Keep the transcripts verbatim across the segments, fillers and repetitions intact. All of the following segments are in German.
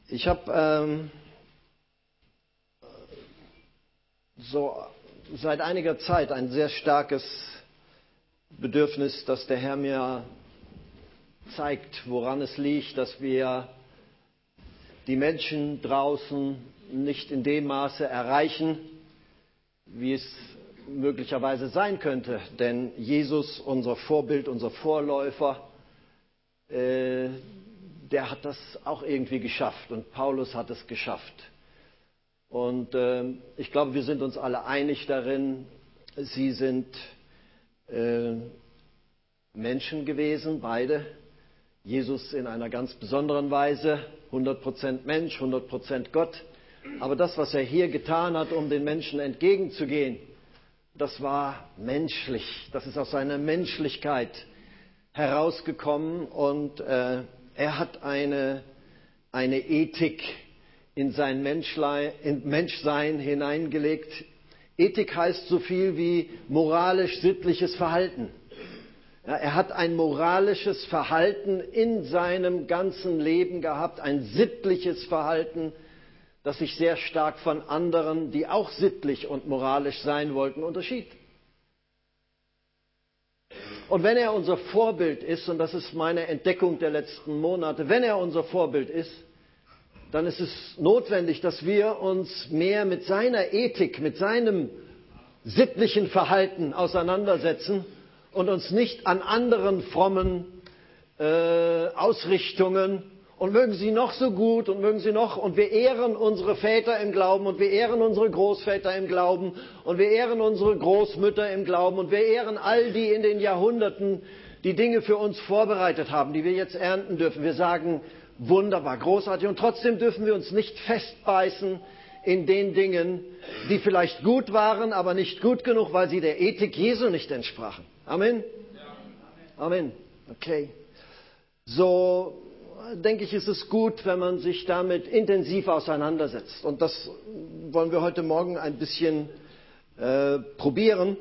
Ich habe ähm, so seit einiger Zeit ein sehr starkes Bedürfnis, dass der Herr mir zeigt, woran es liegt, dass wir die Menschen draußen nicht in dem Maße erreichen, wie es möglicherweise sein könnte. Denn Jesus, unser Vorbild, unser Vorläufer, äh, der hat das auch irgendwie geschafft und Paulus hat es geschafft. Und äh, ich glaube, wir sind uns alle einig darin, sie sind äh, Menschen gewesen, beide. Jesus in einer ganz besonderen Weise, hundert Prozent Mensch, hundert Prozent Gott. Aber das, was er hier getan hat, um den Menschen entgegenzugehen, das war menschlich. Das ist aus seiner Menschlichkeit herausgekommen und äh, er hat eine, eine Ethik in sein Menschlein, in Menschsein hineingelegt. Ethik heißt so viel wie moralisch-sittliches Verhalten. Ja, er hat ein moralisches Verhalten in seinem ganzen Leben gehabt, ein sittliches Verhalten, das sich sehr stark von anderen, die auch sittlich und moralisch sein wollten, unterschied. Und wenn er unser Vorbild ist, und das ist meine Entdeckung der letzten Monate, wenn er unser Vorbild ist, dann ist es notwendig, dass wir uns mehr mit seiner Ethik, mit seinem sittlichen Verhalten auseinandersetzen und uns nicht an anderen frommen äh, Ausrichtungen, und mögen sie noch so gut und mögen sie noch, und wir ehren unsere Väter im Glauben und wir ehren unsere Großväter im Glauben und wir ehren unsere Großmütter im Glauben und wir ehren all die in den Jahrhunderten, die Dinge für uns vorbereitet haben, die wir jetzt ernten dürfen. Wir sagen, wunderbar, großartig, und trotzdem dürfen wir uns nicht festbeißen in den Dingen, die vielleicht gut waren, aber nicht gut genug, weil sie der Ethik Jesu nicht entsprachen. Amen? Amen. Okay. So denke ich, ist es gut, wenn man sich damit intensiv auseinandersetzt. Und das wollen wir heute Morgen ein bisschen äh, probieren.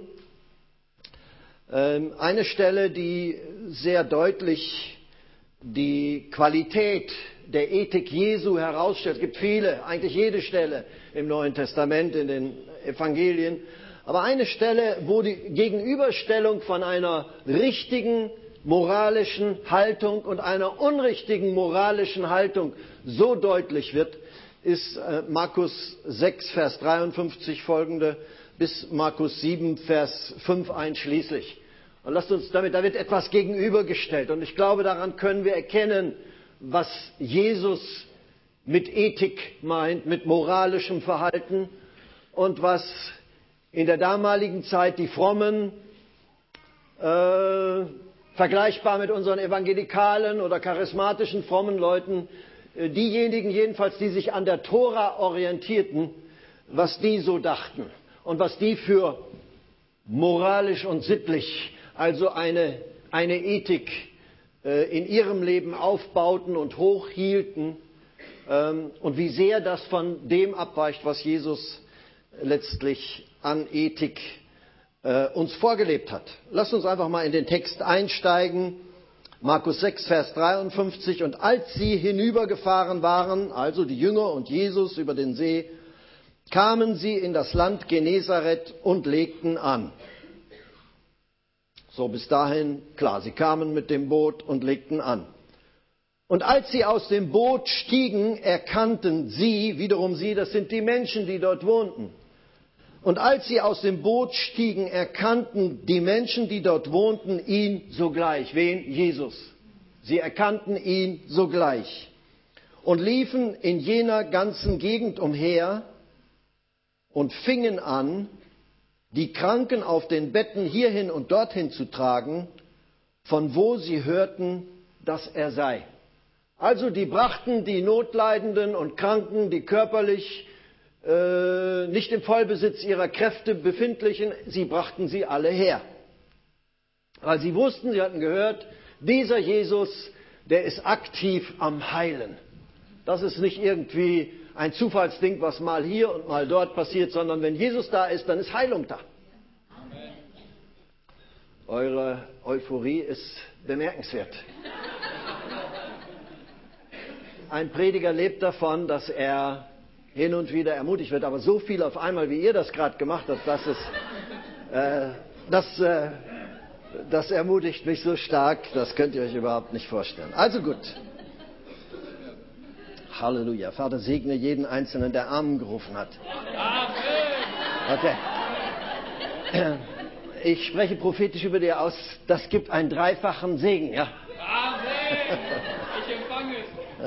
Ähm, eine Stelle, die sehr deutlich die Qualität der Ethik Jesu herausstellt. Es gibt viele, eigentlich jede Stelle im Neuen Testament, in den Evangelien. Aber eine Stelle, wo die Gegenüberstellung von einer richtigen moralischen Haltung und einer unrichtigen moralischen Haltung so deutlich wird, ist Markus sechs, Vers dreiundfünfzig folgende bis Markus sieben, Vers fünf einschließlich. Und lasst uns damit, da wird etwas gegenübergestellt. Und ich glaube, daran können wir erkennen, was Jesus mit Ethik meint, mit moralischem Verhalten und was in der damaligen Zeit die frommen, äh, vergleichbar mit unseren evangelikalen oder charismatischen frommen Leuten, diejenigen jedenfalls, die sich an der Tora orientierten, was die so dachten und was die für moralisch und sittlich, also eine, eine Ethik äh, in ihrem Leben aufbauten und hochhielten ähm, und wie sehr das von dem abweicht, was Jesus letztlich an Ethik uns vorgelebt hat. Lasst uns einfach mal in den Text einsteigen. Markus sechs, Vers dreiundfünfzig. Und als sie hinübergefahren waren, also die Jünger und Jesus über den See, kamen sie in das Land Genezareth und legten an. So, bis dahin, klar, sie kamen mit dem Boot und legten an. Und als sie aus dem Boot stiegen, erkannten sie, wiederum sie, das sind die Menschen, die dort wohnten. Und als sie aus dem Boot stiegen, erkannten die Menschen, die dort wohnten, ihn sogleich. Wen? Jesus. Sie erkannten ihn sogleich und liefen in jener ganzen Gegend umher und fingen an, die Kranken auf den Betten hierhin und dorthin zu tragen, von wo sie hörten, dass er sei. Also die brachten die Notleidenden und Kranken, die körperlich Äh, nicht im Vollbesitz ihrer Kräfte befindlichen, sie brachten sie alle her. Weil sie wussten, sie hatten gehört, dieser Jesus, der ist aktiv am Heilen. Das ist nicht irgendwie ein Zufallsding, was mal hier und mal dort passiert, sondern wenn Jesus da ist, dann ist Heilung da. Amen. Eure Euphorie ist bemerkenswert. ein Prediger lebt davon, dass er hin und wieder ermutigt wird, aber so viel auf einmal, wie ihr das gerade gemacht habt, das ist, äh, das, äh, das ermutigt mich so stark, das könnt ihr euch überhaupt nicht vorstellen. Also gut. Halleluja. Vater, segne jeden Einzelnen, der Amen gerufen hat. Okay. Ich spreche prophetisch über dir aus, das gibt einen dreifachen Segen, ja? Amen. Ich empfange es.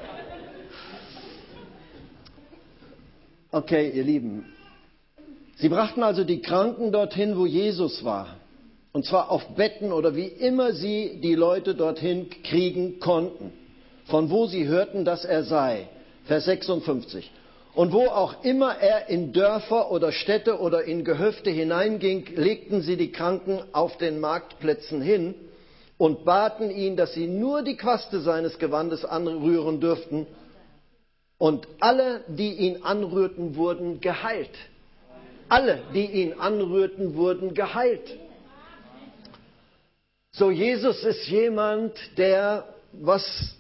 Okay, ihr Lieben. Sie brachten also die Kranken dorthin, wo Jesus war. Und zwar auf Betten oder wie immer sie die Leute dorthin kriegen konnten. Von wo sie hörten, dass er sei. Vers sechsundfünfzig. Und wo auch immer er in Dörfer oder Städte oder in Gehöfte hineinging, legten sie die Kranken auf den Marktplätzen hin und baten ihn, dass sie nur die Quaste seines Gewandes anrühren dürften. Und alle, die ihn anrührten, wurden geheilt. Alle, die ihn anrührten, wurden geheilt. So, Jesus ist jemand, der, was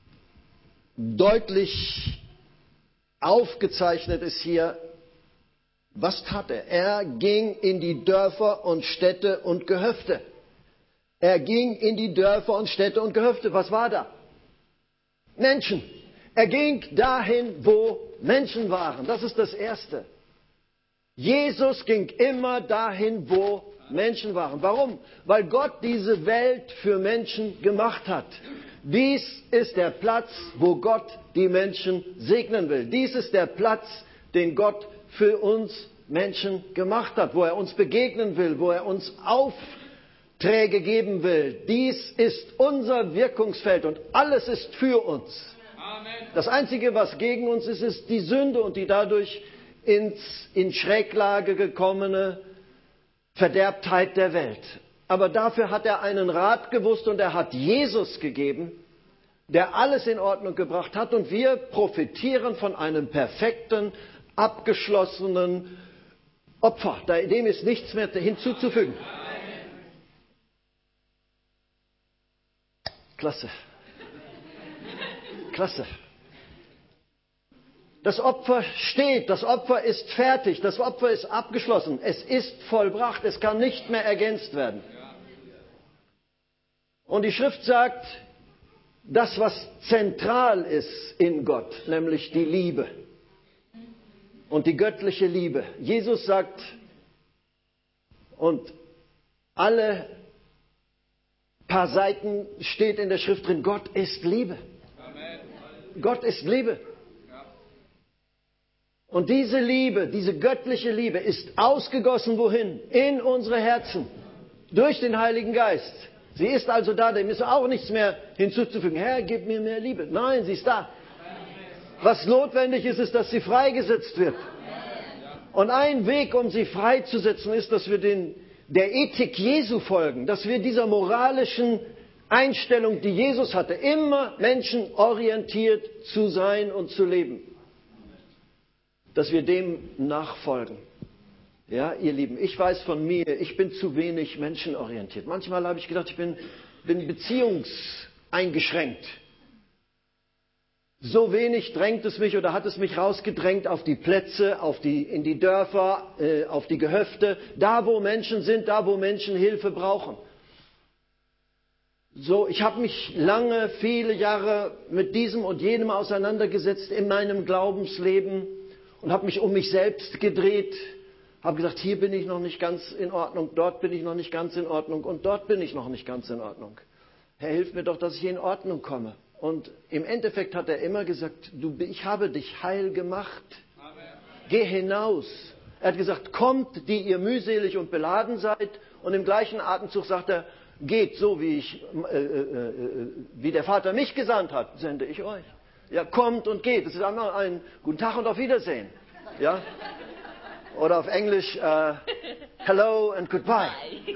deutlich aufgezeichnet ist hier, was tat er? Er ging in die Dörfer und Städte und Gehöfte. Er ging in die Dörfer und Städte und Gehöfte. Was war da? Menschen. Er ging dahin, wo Menschen waren. Das ist das Erste. Jesus ging immer dahin, wo Menschen waren. Warum? Weil Gott diese Welt für Menschen gemacht hat. Dies ist der Platz, wo Gott die Menschen segnen will. Dies ist der Platz, den Gott für uns Menschen gemacht hat, wo er uns begegnen will, wo er uns Aufträge geben will. Dies ist unser Wirkungsfeld und alles ist für uns. Amen. Das Einzige, was gegen uns ist, ist die Sünde und die dadurch ins, in Schräglage gekommene Verderbtheit der Welt. Aber dafür hat er einen Rat gewusst und er hat Jesus gegeben, der alles in Ordnung gebracht hat. Und wir profitieren von einem perfekten, abgeschlossenen Opfer. Dem ist nichts mehr hinzuzufügen. Klasse. Klasse. Das Opfer steht, das Opfer ist fertig, das Opfer ist abgeschlossen, es ist vollbracht, es kann nicht mehr ergänzt werden. Und die Schrift sagt, das, was zentral ist in Gott, nämlich die Liebe und die göttliche Liebe. Jesus sagt, und alle paar Seiten steht in der Schrift drin, Gott ist Liebe. Gott ist Liebe. Und diese Liebe, diese göttliche Liebe ist ausgegossen wohin? In unsere Herzen. Durch den Heiligen Geist. Sie ist also da, dem ist auch nichts mehr hinzuzufügen. Herr, gib mir mehr Liebe. Nein, sie ist da. Was notwendig ist, ist, dass sie freigesetzt wird. Und ein Weg, um sie freizusetzen, ist, dass wir den, der Ethik Jesu folgen. Dass wir dieser moralischen Einstellung, die Jesus hatte, immer menschenorientiert zu sein und zu leben. Dass wir dem nachfolgen. Ja, ihr Lieben, ich weiß von mir, ich bin zu wenig menschenorientiert. Manchmal habe ich gedacht, ich bin, bin beziehungseingeschränkt. So wenig drängt es mich oder hat es mich rausgedrängt auf die Plätze, auf die, in die Dörfer, äh, auf die Gehöfte, da wo Menschen sind, da wo Menschen Hilfe brauchen. So, ich habe mich lange, viele Jahre mit diesem und jenem auseinandergesetzt in meinem Glaubensleben und habe mich um mich selbst gedreht. Habe gesagt, hier bin ich noch nicht ganz in Ordnung, dort bin ich noch nicht ganz in Ordnung und dort bin ich noch nicht ganz in Ordnung. Herr, hilf mir doch, dass ich in Ordnung komme. Und im Endeffekt hat er immer gesagt, du, ich habe dich heil gemacht. Amen. Geh hinaus. Er hat gesagt, kommt, die ihr mühselig und beladen seid. Und im gleichen Atemzug sagt er, geht so, wie, ich, äh, äh, äh, wie der Vater mich gesandt hat, sende ich euch. Ja, kommt und geht. Das ist einmal ein guten Tag und auf Wiedersehen. Ja? Oder auf Englisch, uh, hello and goodbye.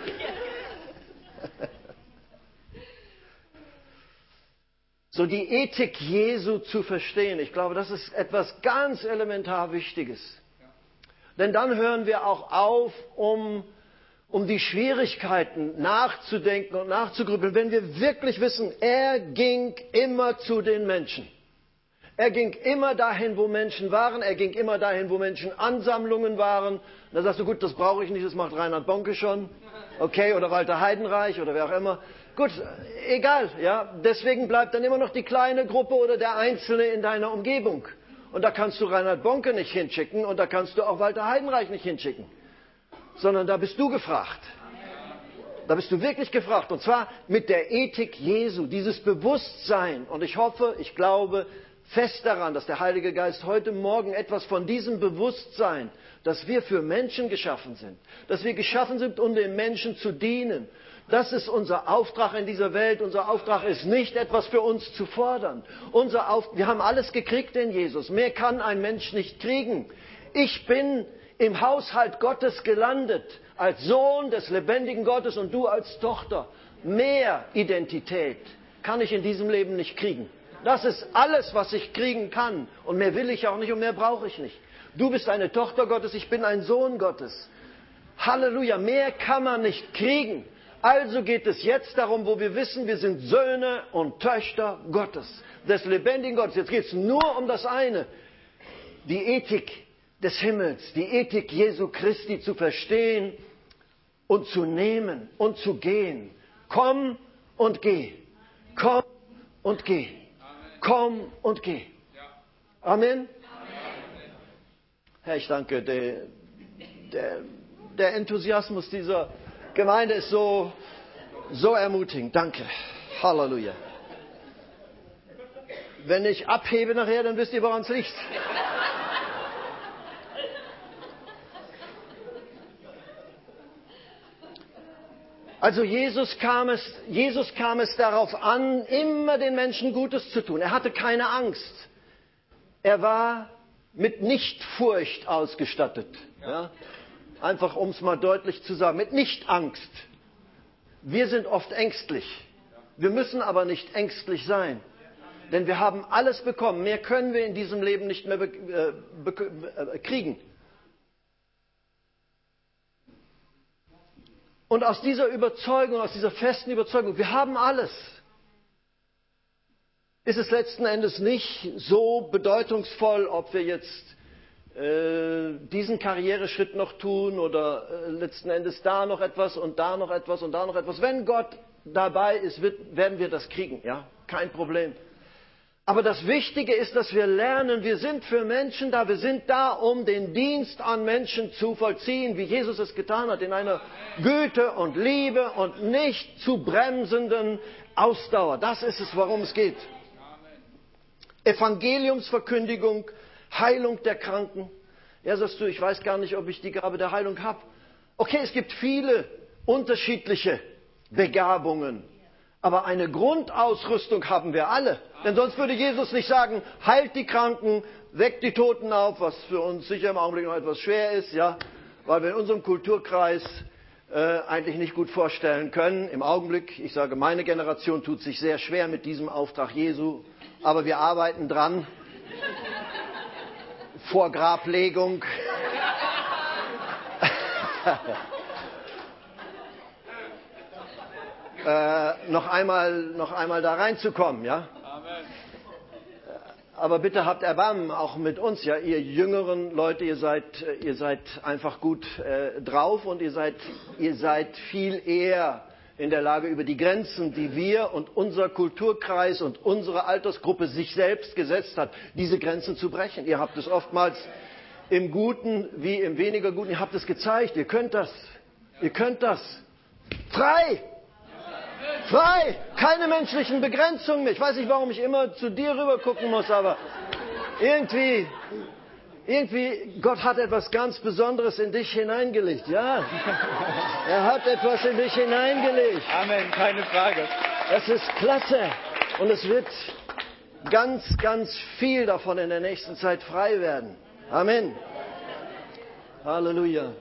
So die Ethik Jesu zu verstehen, ich glaube, das ist etwas ganz elementar Wichtiges. Denn dann hören wir auch auf, um, um die Schwierigkeiten nachzudenken und nachzugrübeln, wenn wir wirklich wissen, er ging immer zu den Menschen. Er ging immer dahin, wo Menschen waren. Er ging immer dahin, wo Menschenansammlungen waren. Und da sagst du, gut, das brauche ich nicht, das macht Reinhard Bonke schon. Okay, oder Walter Heidenreich oder wer auch immer. Gut, egal, ja. Deswegen bleibt dann immer noch die kleine Gruppe oder der Einzelne in deiner Umgebung. Und da kannst du Reinhard Bonke nicht hinschicken und da kannst du auch Walter Heidenreich nicht hinschicken. Sondern da bist du gefragt. Da bist du wirklich gefragt. Und zwar mit der Ethik Jesu, dieses Bewusstsein. Und ich hoffe, ich glaube fest daran, dass der Heilige Geist heute Morgen etwas von diesem Bewusstsein, dass wir für Menschen geschaffen sind, dass wir geschaffen sind, um den Menschen zu dienen. Das ist unser Auftrag in dieser Welt. Unser Auftrag ist nicht, etwas für uns zu fordern. Unser Auf- wir haben alles gekriegt in Jesus. Mehr kann ein Mensch nicht kriegen. Ich bin im Haushalt Gottes gelandet, als Sohn des lebendigen Gottes und du als Tochter. Mehr Identität kann ich in diesem Leben nicht kriegen. Das ist alles, was ich kriegen kann. Und mehr will ich auch nicht und mehr brauche ich nicht. Du bist eine Tochter Gottes, ich bin ein Sohn Gottes. Halleluja, mehr kann man nicht kriegen. Also geht es jetzt darum, wo wir wissen, wir sind Söhne und Töchter Gottes, des lebendigen Gottes. Jetzt geht es nur um das eine, die Ethik des Himmels, die Ethik Jesu Christi zu verstehen und zu nehmen und zu gehen. Komm und geh. Komm und geh. Komm und geh. Amen. Herr, ich danke, der, der, der Enthusiasmus dieser Gemeinde ist so, so ermutigend. Danke. Halleluja. Wenn ich abhebe nachher, dann wisst ihr, woran es liegt. Also Jesus kam es, Jesus kam es darauf an, immer den Menschen Gutes zu tun. Er hatte keine Angst. Er war mit Nichtfurcht ausgestattet. Ja? Einfach um es mal deutlich zu sagen, mit Nichtangst. Wir sind oft ängstlich. Wir müssen aber nicht ängstlich sein. Denn wir haben alles bekommen. Mehr können wir in diesem Leben nicht mehr be- äh, be- äh, kriegen. Und aus dieser Überzeugung, aus dieser festen Überzeugung, wir haben alles, ist es letzten Endes nicht so bedeutungsvoll, ob wir jetzt äh, diesen Karriereschritt noch tun oder äh, letzten Endes da noch etwas und da noch etwas und da noch etwas. Wenn Gott dabei ist, wird, werden wir das kriegen, ja, kein Problem. Aber das Wichtige ist, dass wir lernen, wir sind für Menschen da, wir sind da, um den Dienst an Menschen zu vollziehen, wie Jesus es getan hat, in einer Güte und Liebe und nicht zu bremsenden Ausdauer. Das ist es, worum es geht. Evangeliumsverkündigung, Heilung der Kranken. Ja, sagst du, ich weiß gar nicht, ob ich die Gabe der Heilung habe. Okay, es gibt viele unterschiedliche Begabungen. Aber eine Grundausrüstung haben wir alle. Denn sonst würde Jesus nicht sagen, heilt die Kranken, weckt die Toten auf, was für uns sicher im Augenblick noch etwas schwer ist, ja, weil wir in unserem Kulturkreis äh, eigentlich nicht gut vorstellen können. Im Augenblick, ich sage, meine Generation tut sich sehr schwer mit diesem Auftrag Jesu, aber wir arbeiten dran. Vor Grablegung. Äh, noch einmal, noch einmal da reinzukommen, ja? Amen. Aber bitte habt Erbarmen auch mit uns, ja? Ihr jüngeren Leute, ihr seid, ihr seid einfach gut äh, drauf und ihr seid, ihr seid viel eher in der Lage, über die Grenzen, die wir und unser Kulturkreis und unsere Altersgruppe sich selbst gesetzt hat, diese Grenzen zu brechen. Ihr habt es oftmals im Guten wie im weniger Guten, ihr habt es gezeigt, ihr könnt das, ihr könnt das. Frei! Frei! Keine menschlichen Begrenzungen mehr. Ich weiß nicht, warum ich immer zu dir rüber gucken muss, aber irgendwie, irgendwie, Gott hat etwas ganz Besonderes in dich hineingelegt, ja? Er hat etwas in dich hineingelegt. Amen, keine Frage. Das ist klasse. Und es wird ganz, ganz viel davon in der nächsten Zeit frei werden. Amen. Halleluja.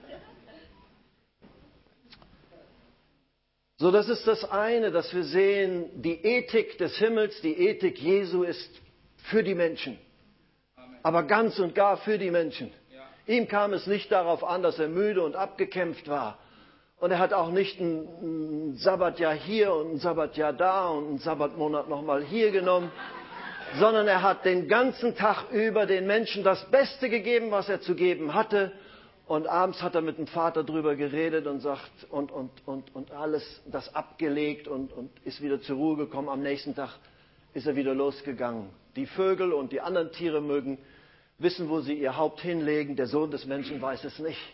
So, das ist das eine, dass wir sehen, die Ethik des Himmels, die Ethik Jesu ist für die Menschen. Aber ganz und gar für die Menschen. Ihm kam es nicht darauf an, dass er müde und abgekämpft war. Und er hat auch nicht ein Sabbatjahr hier und ein Sabbatjahr da und einen Sabbatmonat nochmal hier genommen. sondern er hat den ganzen Tag über den Menschen das Beste gegeben, was er zu geben hatte. Und abends hat er mit dem Vater drüber geredet und sagt und, und, und, und alles das abgelegt und, und ist wieder zur Ruhe gekommen. Am nächsten Tag ist er wieder losgegangen. Die Vögel und die anderen Tiere mögen wissen, wo sie ihr Haupt hinlegen. Der Sohn des Menschen weiß es nicht.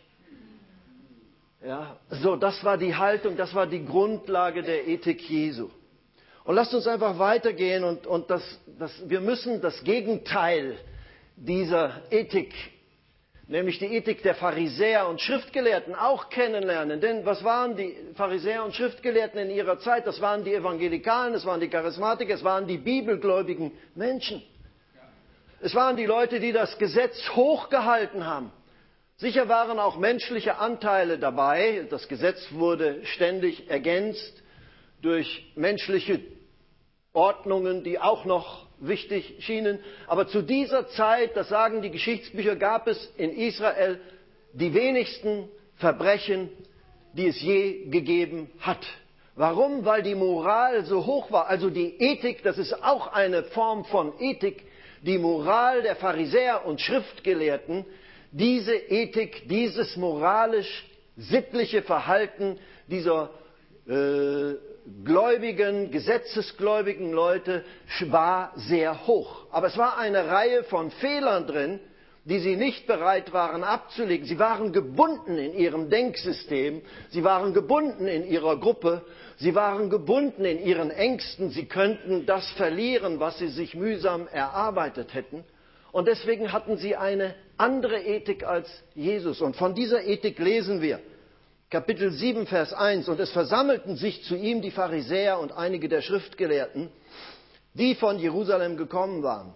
Ja, so, das war die Haltung, das war die Grundlage der Ethik Jesu. Und lasst uns einfach weitergehen und, und das, das, wir müssen das Gegenteil dieser Ethik, nämlich die Ethik der Pharisäer und Schriftgelehrten, auch kennenlernen. Denn was waren die Pharisäer und Schriftgelehrten in ihrer Zeit? Das waren die Evangelikalen, das waren die Charismatiker, es waren die bibelgläubigen Menschen. Es waren die Leute, die das Gesetz hochgehalten haben. Sicher waren auch menschliche Anteile dabei. Das Gesetz wurde ständig ergänzt durch menschliche Ordnungen, die auch noch wichtig schienen. Aber zu dieser Zeit, das sagen die Geschichtsbücher, gab es in Israel die wenigsten Verbrechen, die es je gegeben hat. Warum? Weil die Moral so hoch war. Also die Ethik, das ist auch eine Form von Ethik. Die Moral der Pharisäer und Schriftgelehrten, diese Ethik, dieses moralisch-sittliche Verhalten dieser äh, gläubigen, gesetzesgläubigen Leute war sehr hoch. Aber es war eine Reihe von Fehlern drin, die sie nicht bereit waren abzulegen. Sie waren gebunden in ihrem Denksystem, sie waren gebunden in ihrer Gruppe, sie waren gebunden in ihren Ängsten, sie könnten das verlieren, was sie sich mühsam erarbeitet hätten. Und deswegen hatten sie eine andere Ethik als Jesus. Und von dieser Ethik lesen wir Kapitel sieben, Vers eins. Und es versammelten sich zu ihm die Pharisäer und einige der Schriftgelehrten, die von Jerusalem gekommen waren.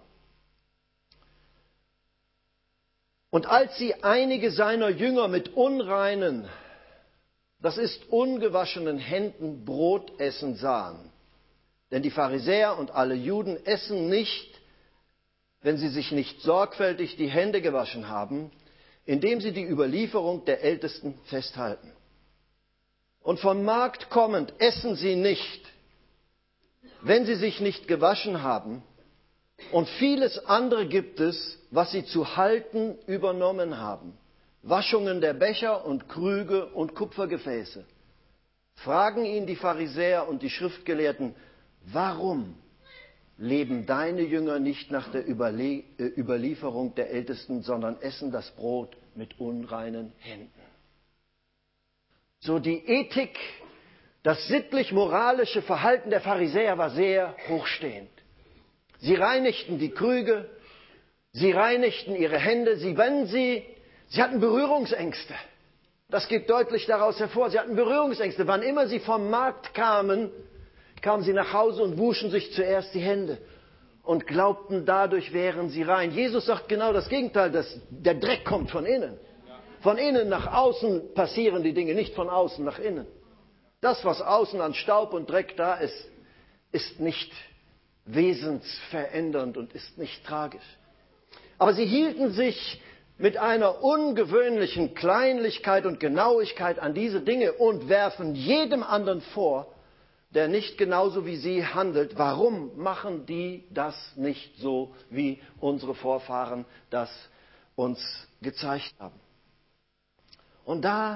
Und als sie einige seiner Jünger mit unreinen, das ist ungewaschenen Händen Brot essen sahen, denn die Pharisäer und alle Juden essen nicht, wenn sie sich nicht sorgfältig die Hände gewaschen haben, indem sie die Überlieferung der Ältesten festhalten. Und vom Markt kommend essen sie nicht, wenn sie sich nicht gewaschen haben. Und vieles andere gibt es, was sie zu halten übernommen haben. Waschungen der Becher und Krüge und Kupfergefäße. Fragen ihn die Pharisäer und die Schriftgelehrten, warum leben deine Jünger nicht nach der Überle- äh, Überlieferung der Ältesten, sondern essen das Brot mit unreinen Händen? So, die Ethik, das sittlich-moralische Verhalten der Pharisäer war sehr hochstehend. Sie reinigten die Krüge, sie reinigten ihre Hände, sie, wenn sie, sie hatten Berührungsängste. Das geht deutlich daraus hervor. Sie hatten Berührungsängste. Wann immer sie vom Markt kamen, kamen sie nach Hause und wuschen sich zuerst die Hände und glaubten, dadurch wären sie rein. Jesus sagt genau das Gegenteil, dass der Dreck kommt von innen. Von innen nach außen passieren die Dinge, nicht von außen nach innen. Das, was außen an Staub und Dreck da ist, ist nicht wesensverändernd und ist nicht tragisch. Aber sie hielten sich mit einer ungewöhnlichen Kleinlichkeit und Genauigkeit an diese Dinge und werfen jedem anderen vor, der nicht genauso wie sie handelt. Warum machen die das nicht so, wie unsere Vorfahren das uns gezeigt haben? Und da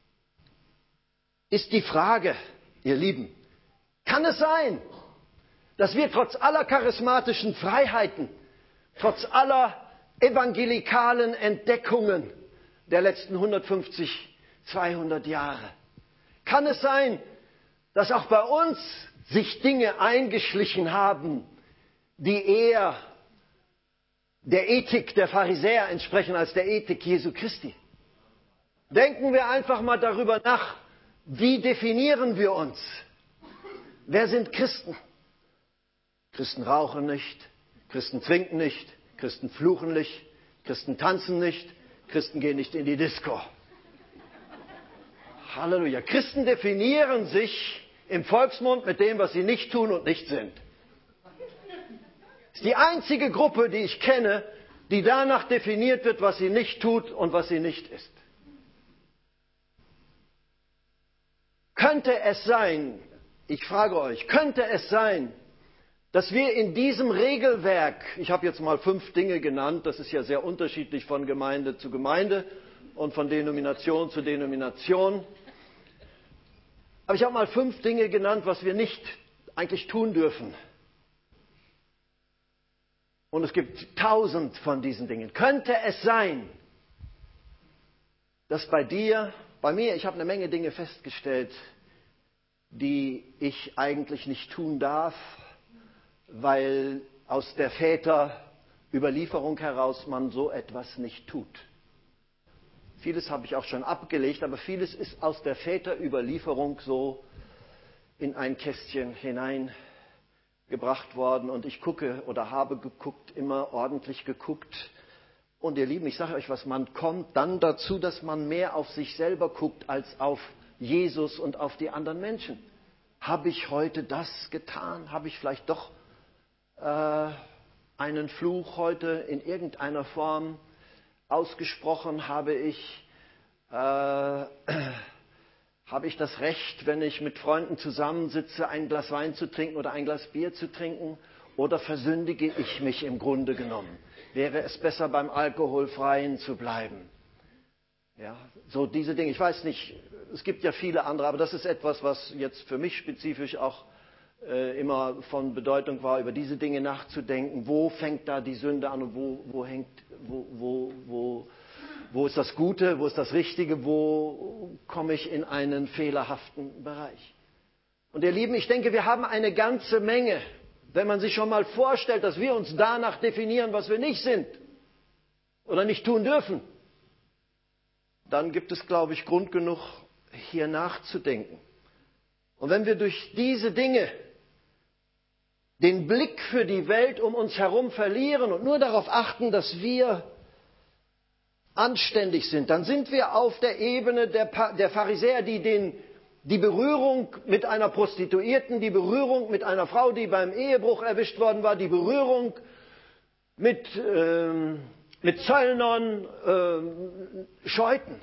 ist die Frage, ihr Lieben, kann es sein, dass wir trotz aller charismatischen Freiheiten, trotz aller evangelikalen Entdeckungen der letzten hundertfünfzig, zweihundert Jahre, kann es sein, dass auch bei uns sich Dinge eingeschlichen haben, die eher der Ethik der Pharisäer entsprechen als der Ethik Jesu Christi? Denken wir einfach mal darüber nach, wie definieren wir uns? Wer sind Christen? Christen rauchen nicht, Christen trinken nicht, Christen fluchen nicht, Christen tanzen nicht, Christen gehen nicht in die Disco. Halleluja. Christen definieren sich im Volksmund mit dem, was sie nicht tun und nicht sind. Das ist die einzige Gruppe, die ich kenne, die danach definiert wird, was sie nicht tut und was sie nicht ist. Könnte es sein, ich frage euch, könnte es sein, dass wir in diesem Regelwerk, ich habe jetzt mal fünf Dinge genannt, das ist ja sehr unterschiedlich von Gemeinde zu Gemeinde und von Denomination zu Denomination, aber ich habe mal fünf Dinge genannt, was wir nicht eigentlich tun dürfen. Und es gibt tausend von diesen Dingen. Könnte es sein, dass bei dir, bei mir, ich habe eine Menge Dinge festgestellt, die ich eigentlich nicht tun darf, weil aus der Väterüberlieferung heraus man so etwas nicht tut. Vieles habe ich auch schon abgelegt, aber vieles ist aus der Väterüberlieferung so in ein Kästchen hineingebracht worden. Und ich gucke oder habe geguckt, immer ordentlich geguckt. Und ihr Lieben, ich sage euch was, man kommt dann dazu, dass man mehr auf sich selber guckt als auf Jesus und auf die anderen Menschen. Habe ich heute das getan? Habe ich vielleicht doch äh, einen Fluch heute in irgendeiner Form ausgesprochen? Habe ich, äh, habe ich das Recht, wenn ich mit Freunden zusammensitze, ein Glas Wein zu trinken oder ein Glas Bier zu trinken? Oder versündige ich mich im Grunde genommen? Wäre es besser, beim Alkoholfreien zu bleiben? Ja, so diese Dinge. Ich weiß nicht, es gibt ja viele andere, aber das ist etwas, was jetzt für mich spezifisch auch äh, immer von Bedeutung war, über diese Dinge nachzudenken. Wo fängt da die Sünde an und wo, wo, hängt, wo, wo, wo, wo ist das Gute, wo ist das Richtige, wo komme ich in einen fehlerhaften Bereich? Und ihr Lieben, ich denke, wir haben eine ganze Menge, wenn man sich schon mal vorstellt, dass wir uns danach definieren, was wir nicht sind oder nicht tun dürfen, dann gibt es, glaube ich, Grund genug, hier nachzudenken. Und wenn wir durch diese Dinge den Blick für die Welt um uns herum verlieren und nur darauf achten, dass wir anständig sind, dann sind wir auf der Ebene der, pa- der Pharisäer, die den, die Berührung mit einer Prostituierten, die Berührung mit einer Frau, die beim Ehebruch erwischt worden war, die Berührung mit, ähm, mit Zöllnern ähm, scheuten.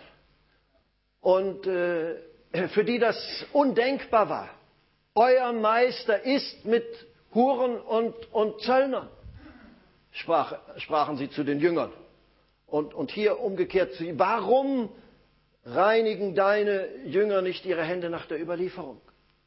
Und äh, für die das undenkbar war. Euer Meister isst mit Huren und, und Zöllnern, sprach, sprachen sie zu den Jüngern. Und, und hier umgekehrt zu ihnen. Warum reinigen deine Jünger nicht ihre Hände nach der Überlieferung?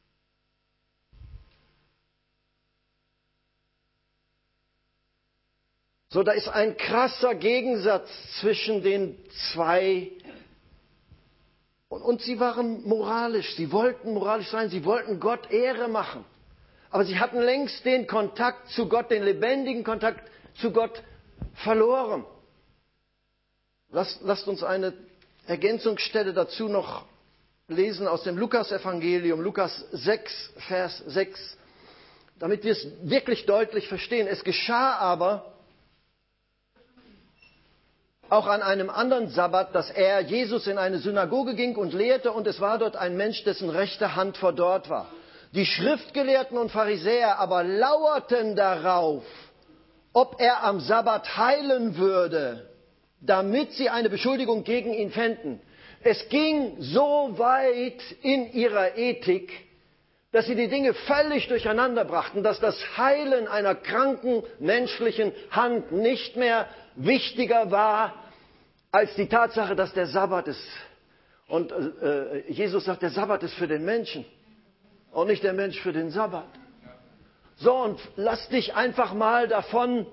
So, da ist ein krasser Gegensatz zwischen den zwei. Und, und sie waren moralisch, sie wollten moralisch sein, sie wollten Gott Ehre machen. Aber sie hatten längst den Kontakt zu Gott, den lebendigen Kontakt zu Gott verloren. Lasst, lasst uns eine Ergänzungsstelle dazu noch lesen aus dem Lukas-Evangelium, Lukas sechs, Vers sechs, damit wir es wirklich deutlich verstehen. Es geschah aber auch an einem anderen Sabbat, dass er, Jesus, in eine Synagoge ging und lehrte, und es war dort ein Mensch, dessen rechte Hand verdorrt war. Die Schriftgelehrten und Pharisäer aber lauerten darauf, ob er am Sabbat heilen würde, damit sie eine Beschuldigung gegen ihn fänden. Es ging so weit in ihrer Ethik, dass sie die Dinge völlig durcheinander brachten, dass das Heilen einer kranken menschlichen Hand nicht mehr wichtiger war als die Tatsache, dass der Sabbat ist. Und äh, Jesus sagt, der Sabbat ist für den Menschen und nicht der Mensch für den Sabbat. So, und lass dich einfach mal davon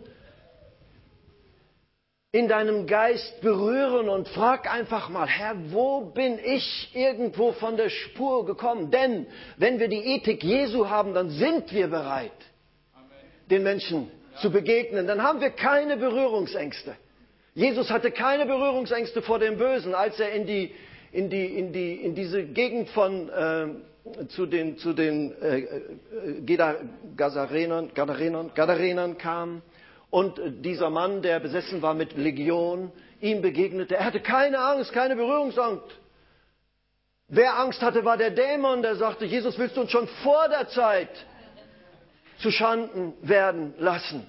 in deinem Geist berühren und frag einfach mal, Herr, wo bin ich irgendwo von der Spur gekommen? Denn wenn wir die Ethik Jesu haben, dann sind wir bereit, den Menschen zu begegnen. Dann haben wir keine Berührungsängste. Jesus hatte keine Berührungsängste vor dem Bösen, als er in die, in die, in die, in diese Gegend von, äh, zu den, zu den äh, Gadarenern, Gadarenern, Gadarenern kam. Und dieser Mann, der besessen war mit Legion, ihm begegnete. Er hatte keine Angst, keine Berührungsangst. Wer Angst hatte, war der Dämon, der sagte, Jesus, willst du uns schon vor der Zeit zu Schanden werden lassen?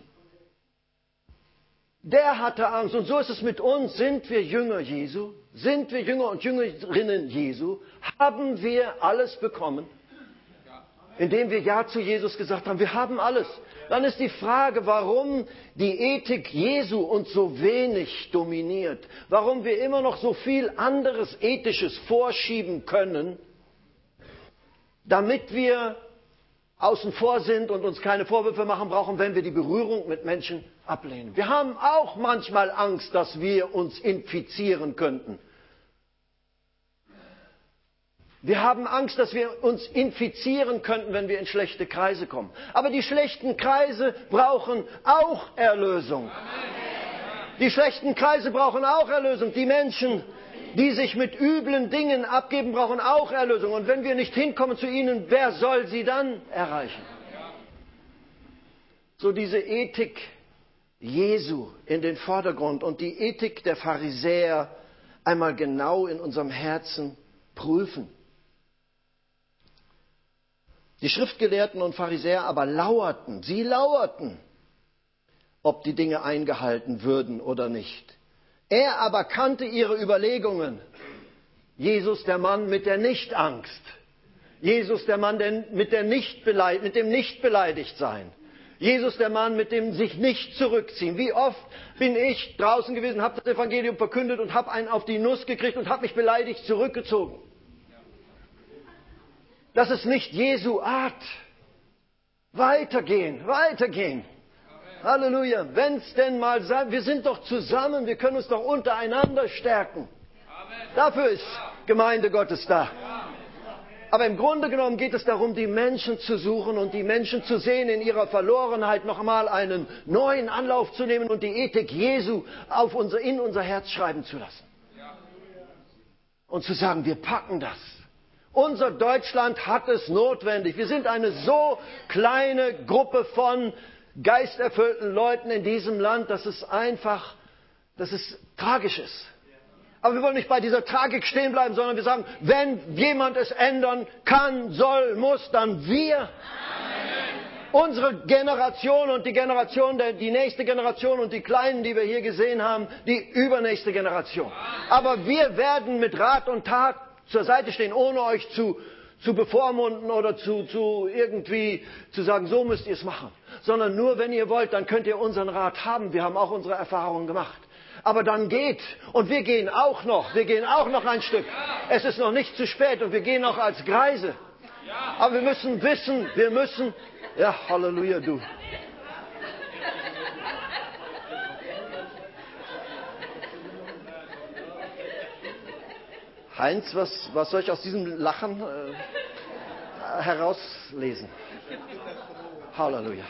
Der hatte Angst. Und so ist es mit uns. Sind wir Jünger Jesu? Sind wir Jünger und Jüngerinnen Jesu? Haben wir alles bekommen? indem wir Ja zu Jesus gesagt haben. Wir haben alles. Dann ist die Frage, warum die Ethik Jesu uns so wenig dominiert. Warum wir immer noch so viel anderes Ethisches vorschieben können, damit wir außen vor sind und uns keine Vorwürfe machen brauchen, wenn wir die Berührung mit Menschen ablehnen. Wir haben auch manchmal Angst, dass wir uns infizieren könnten. Wir haben Angst, dass wir uns infizieren könnten, wenn wir in schlechte Kreise kommen. Aber die schlechten Kreise brauchen auch Erlösung. Die schlechten Kreise brauchen auch Erlösung. Die Menschen, die sich mit üblen Dingen abgeben, brauchen auch Erlösung. Und wenn wir nicht hinkommen zu ihnen, wer soll sie dann erreichen? So diese Ethik Jesu in den Vordergrund und die Ethik der Pharisäer einmal genau in unserem Herzen prüfen. Die Schriftgelehrten und Pharisäer aber lauerten, sie lauerten, ob die Dinge eingehalten würden oder nicht. Er aber kannte ihre Überlegungen. Jesus, der Mann mit der Nichtangst. Jesus, der Mann der, mit, der nicht beleid, mit dem Nicht-Beleidigt-Sein. Jesus, der Mann mit dem sich nicht zurückziehen. Wie oft bin ich draußen gewesen, habe das Evangelium verkündet und habe einen auf die Nuss gekriegt und habe mich beleidigt zurückgezogen. Das ist nicht Jesu Art. Weitergehen, weitergehen. Halleluja. Wenn es denn mal sein, wir sind doch zusammen, wir können uns doch untereinander stärken. Dafür ist Gemeinde Gottes da. Aber im Grunde genommen geht es darum, die Menschen zu suchen und die Menschen zu sehen, in ihrer Verlorenheit noch einmal einen neuen Anlauf zu nehmen und die Ethik Jesu auf unser, in unser Herz schreiben zu lassen. Und zu sagen, wir packen das. Unser Deutschland hat es notwendig. Wir sind eine so kleine Gruppe von geisterfüllten Leuten in diesem Land, dass es einfach, dass es tragisch ist. Aber wir wollen nicht bei dieser Tragik stehen bleiben, sondern wir sagen, wenn jemand es ändern kann, soll, muss, dann wir. Amen. Unsere Generation und die Generation, der, die nächste Generation und die Kleinen, die wir hier gesehen haben, die übernächste Generation. Aber wir werden mit Rat und Tat zur Seite stehen, ohne euch zu, zu bevormunden oder zu, zu irgendwie zu sagen, so müsst ihr es machen. Sondern nur, wenn ihr wollt, dann könnt ihr unseren Rat haben. Wir haben auch unsere Erfahrungen gemacht. Aber dann geht. Und wir gehen auch noch. Wir gehen auch noch ein Stück. Es ist noch nicht zu spät und wir gehen auch als Greise. Aber wir müssen wissen, wir müssen, ja, Halleluja, du. Heinz, was, was soll ich aus diesem Lachen äh, herauslesen? Halleluja.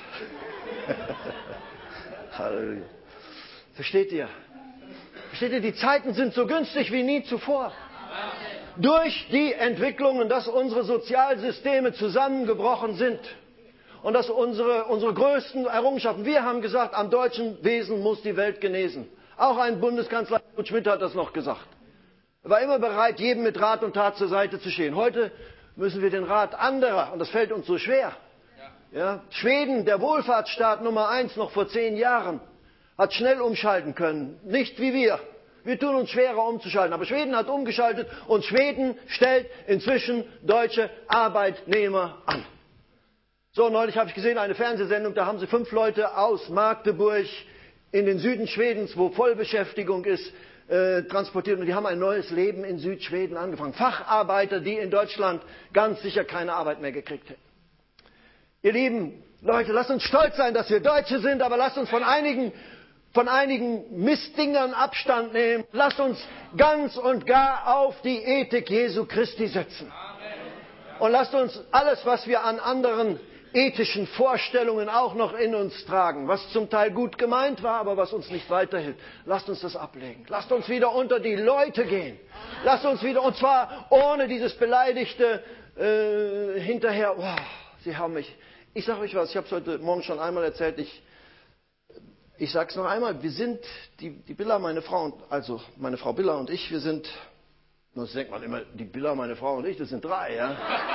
Halleluja. Versteht ihr? Versteht ihr, die Zeiten sind so günstig wie nie zuvor. Durch die Entwicklungen, dass unsere Sozialsysteme zusammengebrochen sind und dass unsere, unsere größten Errungenschaften, wir haben gesagt, am deutschen Wesen muss die Welt genesen. Auch ein Bundeskanzler Helmut Schmidt hat das noch gesagt. Er war immer bereit, jedem mit Rat und Tat zur Seite zu stehen. Heute müssen wir den Rat anderer, und das fällt uns so schwer. Ja, Schweden, der Wohlfahrtsstaat Nummer eins noch vor zehn Jahren, hat schnell umschalten können. Nicht wie wir. Wir tun uns schwerer umzuschalten. Aber Schweden hat umgeschaltet und Schweden stellt inzwischen deutsche Arbeitnehmer an. So, neulich habe ich gesehen, eine Fernsehsendung, da haben sie fünf Leute aus Magdeburg in den Süden Schwedens, wo Vollbeschäftigung ist, äh, transportiert. Und die haben ein neues Leben in Südschweden angefangen. Facharbeiter, die in Deutschland ganz sicher keine Arbeit mehr gekriegt hätten. Ihr Lieben, Leute, lasst uns stolz sein, dass wir Deutsche sind, aber lasst uns von einigen von einigen Mistdingern Abstand nehmen. Lasst uns ganz und gar auf die Ethik Jesu Christi setzen. Und lasst uns alles, was wir an anderen ethischen Vorstellungen auch noch in uns tragen, was zum Teil gut gemeint war, aber was uns nicht weiterhilft, lasst uns das ablegen. Lasst uns wieder unter die Leute gehen. Lasst uns wieder, und zwar ohne dieses beleidigte äh, hinterher, oh, sie haben mich. Ich sage euch was, ich habe es heute Morgen schon einmal erzählt, ich Ich sage es noch einmal, wir sind, die, die Billa, meine Frau, und, also meine Frau Billa und ich, wir sind, das denkt man immer, die Billa, meine Frau und ich, das sind drei, ja.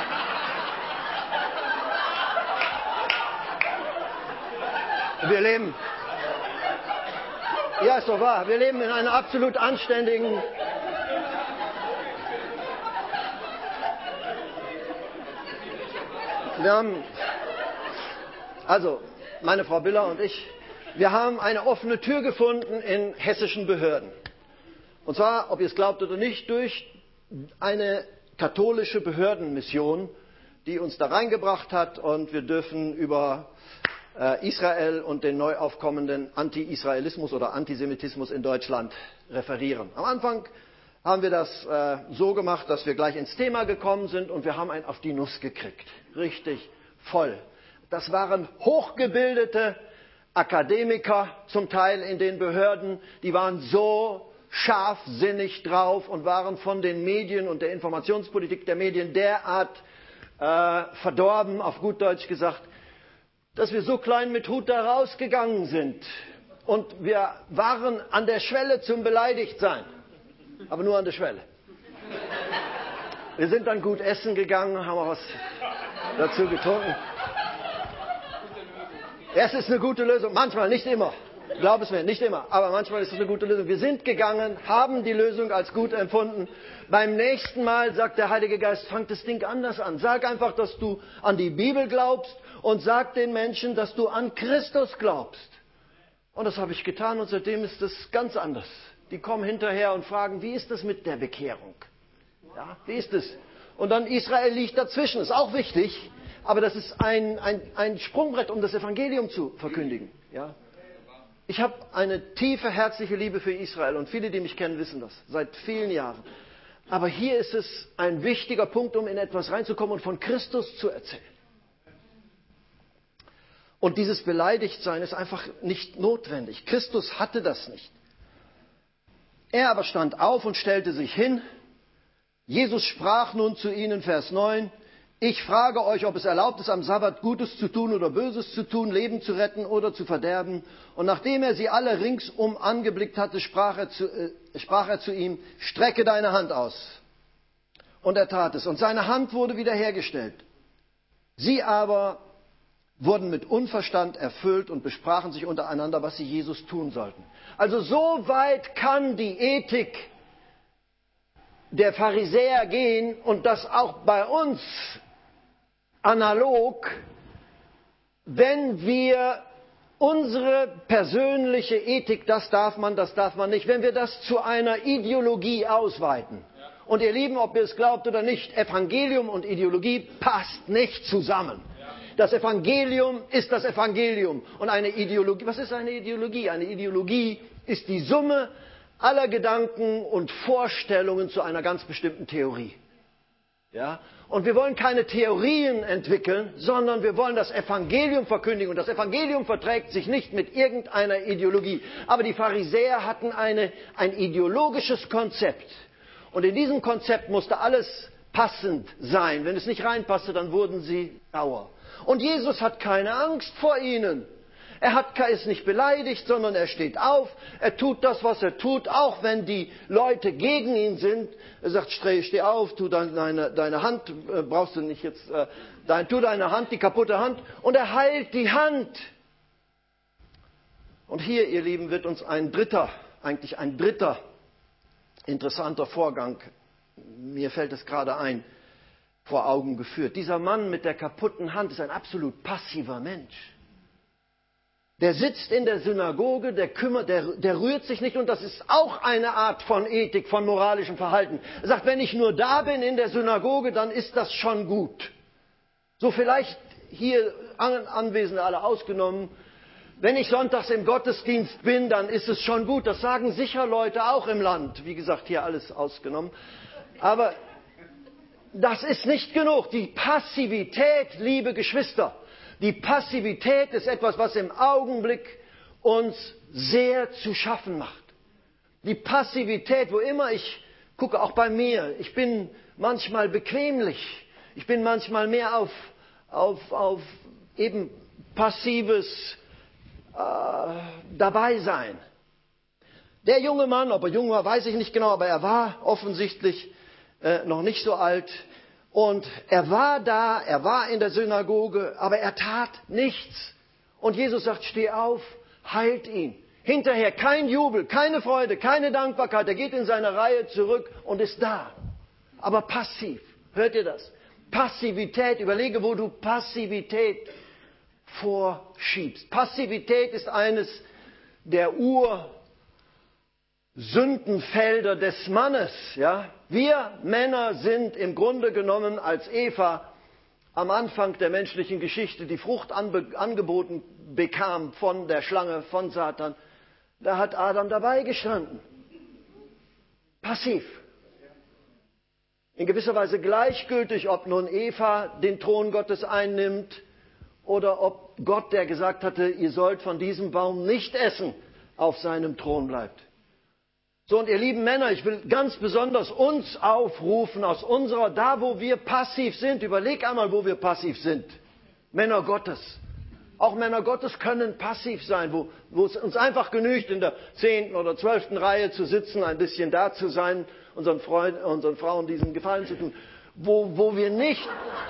Wir leben, ja, ist doch wahr, wir leben in einer absolut anständigen, wir haben, also meine Frau Biller und ich, wir haben eine offene Tür gefunden in hessischen Behörden. Und zwar, ob ihr es glaubt oder nicht, durch eine katholische Behördenmission, die uns da reingebracht hat, und wir dürfen über äh, Israel und den neu aufkommenden Anti-Israelismus oder Antisemitismus in Deutschland referieren. Am Anfang haben wir das äh, so gemacht, dass wir gleich ins Thema gekommen sind und wir haben einen auf die Nuss gekriegt. Richtig voll. Das waren hochgebildete Akademiker, zum Teil in den Behörden, die waren so scharfsinnig drauf und waren von den Medien und der Informationspolitik der Medien derart äh, verdorben, auf gut Deutsch gesagt, dass wir so klein mit Hut da rausgegangen sind. Und wir waren an der Schwelle zum Beleidigtsein, aber nur an der Schwelle. Wir sind dann gut essen gegangen, haben auch was dazu getrunken. Es ist eine gute Lösung, manchmal, nicht immer. Glaub es mir, nicht immer, aber manchmal ist es eine gute Lösung. Wir sind gegangen, haben die Lösung als gut empfunden. Beim nächsten Mal sagt der Heilige Geist, fang das Ding anders an. Sag einfach, dass du an die Bibel glaubst und sag den Menschen, dass du an Christus glaubst. Und das habe ich getan und seitdem ist es ganz anders. Die kommen hinterher und fragen, wie ist das mit der Bekehrung? Ja, wie ist es? Und dann Israel liegt dazwischen, ist auch wichtig, aber das ist ein, ein, ein Sprungbrett, um das Evangelium zu verkündigen. Ja? Ich habe eine tiefe, herzliche Liebe für Israel und viele, die mich kennen, wissen das, seit vielen Jahren. Aber hier ist es ein wichtiger Punkt, um in etwas reinzukommen und von Christus zu erzählen. Und dieses Beleidigtsein ist einfach nicht notwendig. Christus hatte das nicht. Er aber stand auf und stellte sich hin. Jesus sprach nun zu ihnen, Vers neun, ich frage euch, ob es erlaubt ist, am Sabbat Gutes zu tun oder Böses zu tun, Leben zu retten oder zu verderben. Und nachdem er sie alle ringsum angeblickt hatte, sprach er zu, äh, sprach er zu ihm, strecke deine Hand aus. Und er tat es. Und seine Hand wurde wiederhergestellt. Sie aber wurden mit Unverstand erfüllt und besprachen sich untereinander, was sie Jesus tun sollten. Also so weit kann die Ethik der Pharisäer gehen und das auch bei uns analog, wenn wir unsere persönliche Ethik, das darf man, das darf man nicht, wenn wir das zu einer Ideologie ausweiten. Und ihr Lieben, ob ihr es glaubt oder nicht, Evangelium und Ideologie passt nicht zusammen. Das Evangelium ist das Evangelium. Und eine Ideologie, was ist eine Ideologie? Eine Ideologie ist die Summe aller Gedanken und Vorstellungen zu einer ganz bestimmten Theorie. Ja? Und wir wollen keine Theorien entwickeln, sondern wir wollen das Evangelium verkündigen. Und das Evangelium verträgt sich nicht mit irgendeiner Ideologie. Aber die Pharisäer hatten eine, ein ideologisches Konzept. Und in diesem Konzept musste alles passend sein. Wenn es nicht reinpasste, dann wurden sie sauer. Und Jesus hat keine Angst vor ihnen. Er hat, ist nicht beleidigt, sondern er steht auf. Er tut das, was er tut, auch wenn die Leute gegen ihn sind. Er sagt, steh, steh auf, tu deine, deine Hand, äh, brauchst du nicht jetzt, äh, dein, tu deine Hand, die kaputte Hand. Und er heilt die Hand. Und hier, ihr Lieben, wird uns ein dritter, eigentlich ein dritter interessanter Vorgang, mir fällt es gerade ein, vor Augen geführt. Dieser Mann mit der kaputten Hand ist ein absolut passiver Mensch. Der sitzt in der Synagoge, der kümmert, der, der rührt sich nicht und das ist auch eine Art von Ethik, von moralischem Verhalten. Er sagt, wenn ich nur da bin in der Synagoge, dann ist das schon gut. So vielleicht hier Anwesende alle ausgenommen. Wenn ich sonntags im Gottesdienst bin, dann ist es schon gut. Das sagen sicher Leute auch im Land. Wie gesagt, hier alles ausgenommen. Aber das ist nicht genug. Die Passivität, liebe Geschwister, die Passivität ist etwas, was im Augenblick uns sehr zu schaffen macht. Die Passivität, wo immer ich gucke, auch bei mir, ich bin manchmal bequemlich. Ich bin manchmal mehr auf, auf, auf eben passives äh, Dabeisein. Der junge Mann, ob er jung war, weiß ich nicht genau, aber er war offensichtlich äh, noch nicht so alt. Und er war da, er war in der Synagoge, aber er tat nichts. Und Jesus sagt, steh auf, heilt ihn. Hinterher kein Jubel, keine Freude, keine Dankbarkeit. Er geht in seine Reihe zurück und ist da. Aber passiv. Hört ihr das? Passivität, überlege, wo du Passivität vorschiebst. Passivität ist eines der Ursündenfelder des Mannes. Ja? Wir Männer sind im Grunde genommen als Eva am Anfang der menschlichen Geschichte die Frucht anbe- angeboten bekam von der Schlange, von Satan. Da hat Adam dabei gestanden. Passiv. In gewisser Weise gleichgültig, ob nun Eva den Thron Gottes einnimmt oder ob Gott, der gesagt hatte, ihr sollt von diesem Baum nicht essen, auf seinem Thron bleibt. So, und ihr lieben Männer, ich will ganz besonders uns aufrufen, aus unserer, da wo wir passiv sind, überleg einmal, wo wir passiv sind. Männer Gottes. Auch Männer Gottes können passiv sein, wo, wo es uns einfach genügt, in der zehnten oder zwölften Reihe zu sitzen, ein bisschen da zu sein, unseren, Freund, unseren Frauen diesen Gefallen zu tun. Wo, wo wir nicht,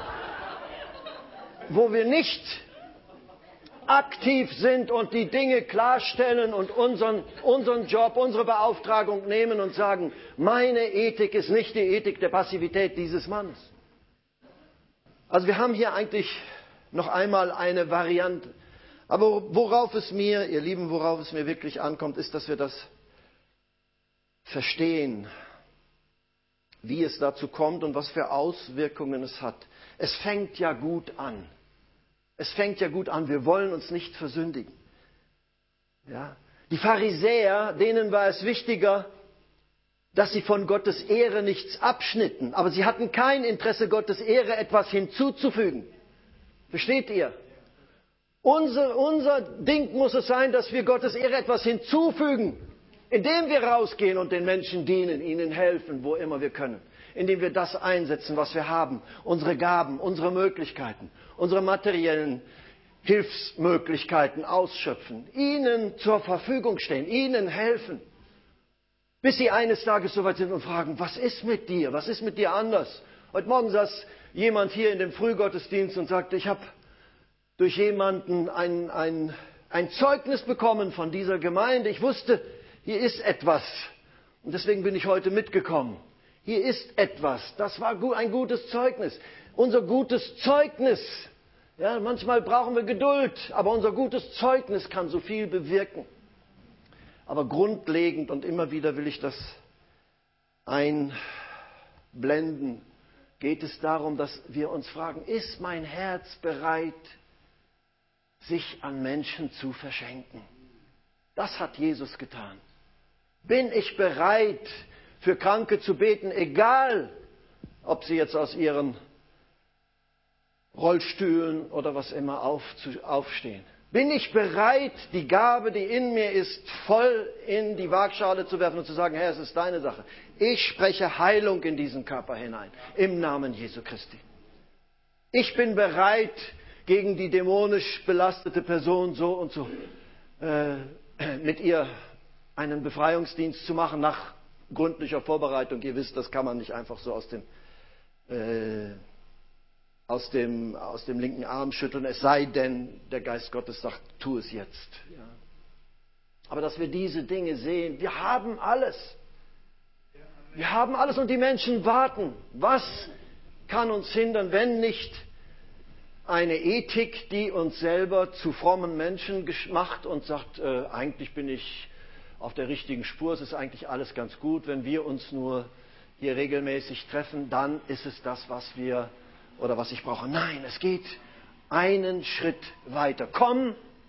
wo wir nicht aktiv sind und die Dinge klarstellen und unseren, unseren Job, unsere Beauftragung nehmen und sagen, meine Ethik ist nicht die Ethik der Passivität dieses Mannes. Also wir haben hier eigentlich noch einmal eine Variante. Aber worauf es mir, ihr Lieben, worauf es mir wirklich ankommt, ist, dass wir das verstehen, wie es dazu kommt und was für Auswirkungen es hat. Es fängt ja gut an. Es fängt ja gut an. Wir wollen uns nicht versündigen. Ja? Die Pharisäer, denen war es wichtiger, dass sie von Gottes Ehre nichts abschnitten. Aber sie hatten kein Interesse, Gottes Ehre etwas hinzuzufügen. Versteht ihr? Unser, unser Ding muss es sein, dass wir Gottes Ehre etwas hinzufügen, indem wir rausgehen und den Menschen dienen, ihnen helfen, wo immer wir können. Indem wir das einsetzen, was wir haben, unsere Gaben, unsere Möglichkeiten, unsere materiellen Hilfsmöglichkeiten ausschöpfen, ihnen zur Verfügung stehen, ihnen helfen, bis sie eines Tages soweit sind und fragen, was ist mit dir, was ist mit dir anders? Heute Morgen saß jemand hier in dem Frühgottesdienst und sagte, ich habe durch jemanden ein, ein, ein Zeugnis bekommen von dieser Gemeinde. Ich wusste, hier ist etwas. Und deswegen bin ich heute mitgekommen. Hier ist etwas. Das war ein gutes Zeugnis. Unser gutes Zeugnis. Ja, manchmal brauchen wir Geduld, aber unser gutes Zeugnis kann so viel bewirken. Aber grundlegend und immer wieder will ich das einblenden, geht es darum, dass wir uns fragen, ist mein Herz bereit, sich an Menschen zu verschenken? Das hat Jesus getan. Bin ich bereit, für Kranke zu beten, egal, ob sie jetzt aus ihren Rollstühlen oder was immer aufstehen? Bin ich bereit, die Gabe, die in mir ist, voll in die Waagschale zu werfen und zu sagen, Herr, es ist deine Sache. Ich spreche Heilung in diesen Körper hinein, im Namen Jesu Christi. Ich bin bereit, gegen die dämonisch belastete Person so und so äh, mit ihr einen Befreiungsdienst zu machen, nach gründlicher Vorbereitung. Ihr wisst, das kann man nicht einfach so aus dem, äh, aus dem, aus dem linken Arm schütteln, es sei denn, der Geist Gottes sagt, tu es jetzt. Ja. Aber dass wir diese Dinge sehen, wir haben alles. Wir haben alles und die Menschen warten. Was kann uns hindern, wenn nicht eine Ethik, die uns selber zu frommen Menschen macht und sagt, äh, eigentlich bin ich auf der richtigen Spur, es ist eigentlich alles ganz gut, wenn wir uns nur hier regelmäßig treffen, dann ist es das, was wir oder was ich brauche. Nein, es geht einen Schritt weiter. Komm,